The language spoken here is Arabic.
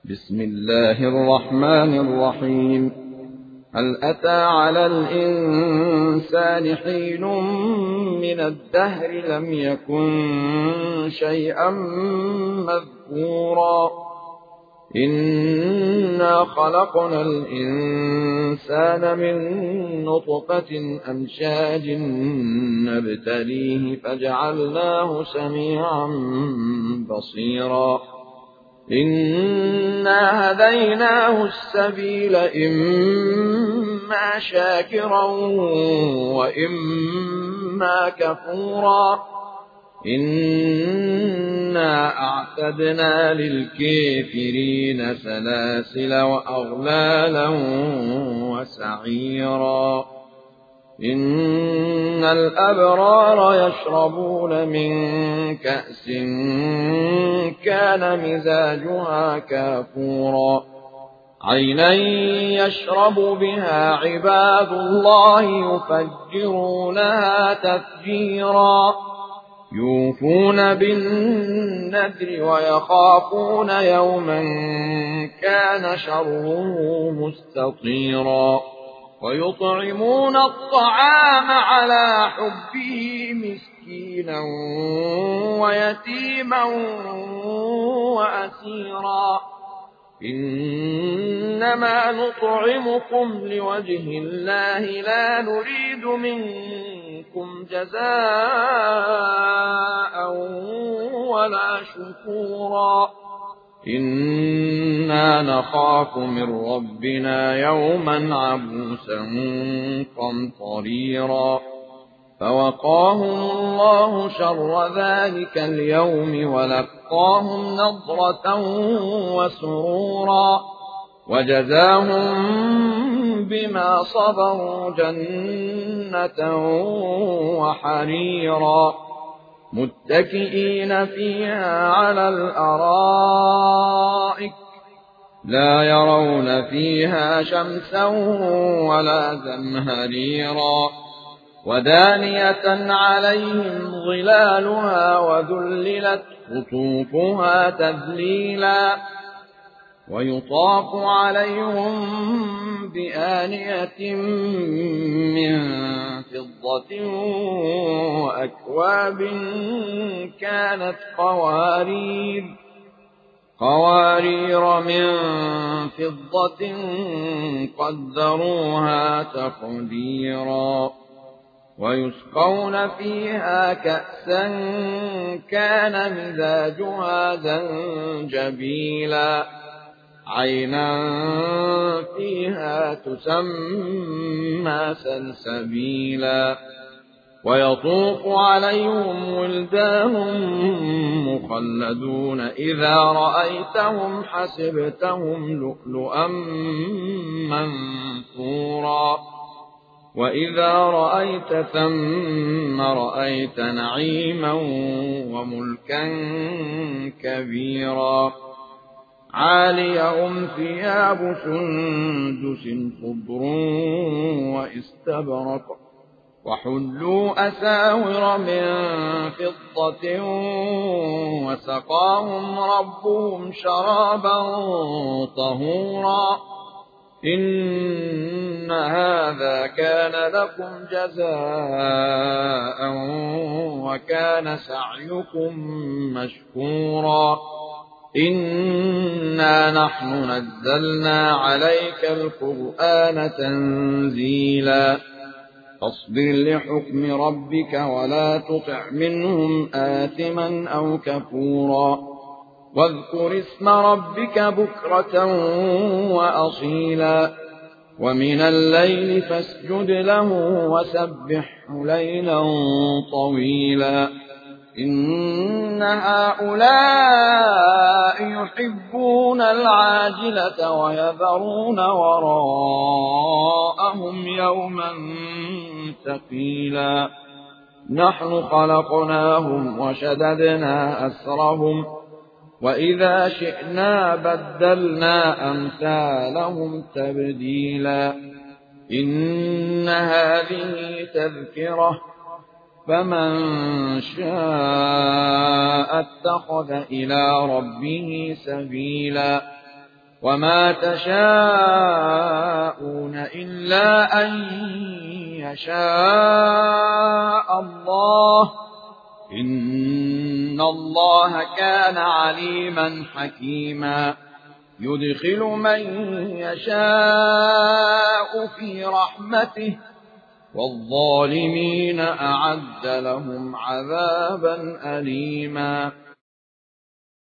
بسم الله الرحمن الرحيم. هل أتى على الإنسان حين من الدهر لم يكن شيئا مذكورا إنا خلقنا الإنسان من نطفة أمشاج نبتليه فجعلناه سميعا بصيرا إنا هديناه السبيل إما شاكرا وإما كفورا إنا أعتدنا للكافرين سلاسل وأغلالا وسعيرا إن الأبرار يشربون من كأس كان مزاجها كافورا عينا يشرب بها عباد الله يفجرونها تفجيرا يوفون بالنذر ويخافون يوما كان شره مستطيرا ويطعمون الطعام على حبه مسكينا ويتيما وأسيرا إنما نطعمكم لوجه الله لا نريد منكم جزاء ولا شكورا إنا نخاف من ربنا يوما عبوسا قمطريرا فوقاهم الله شر ذلك اليوم ولقاهم نضرة وسرورا وجزاهم بما صبروا جنة وحريرا متكئين فيها على الأرائك لا يرون فيها شمسا ولا زمهريرا ودانية عليهم ظلالها وذللت قطوفها تذليلا ويطاف عليهم بآنية من فضة وأكواب كانت قوارير من فضة قدروها تقديرا ويسقون فيها كأسا كان مزاجها زنجبيلا عينا فيها تسمى سلسبيلا ويطوف عليهم ولدان مخلدون إذا رأيتهم حسبتهم لؤلؤا منثورا وإذا رأيت ثم رأيت نعيما وملكا كبيرا عاليهم ثياب سندس خضر واستبرق وحلوا أساور من فضة وسقاهم ربهم شرابا طهورا إن هذا كان لكم جزاء وكان سعيكم مشكورا إنا نحن نزلنا عليك القرآن تنزيلا فاصبر لحكم ربك ولا تطع منهم آثما أو كفورا واذكر اسم ربك بكرة وأصيلا ومن الليل فاسجد له وسبحه ليلا طويلا إن هؤلاء يحبون العاجلة ويذرون وراءهم يوما ثقيلا نحن خلقناهم وشددنا أسرهم وإذا شئنا بدلنا أمثالهم تبديلا إن هذه تذكرة فمن شاء اتخذ إلى ربه سبيلا وما تشاءون إلا أن يشاء الله إن الله كان عليما حكيما يدخل من يشاء في رحمته والظالمين أعد لهم عذابا أليما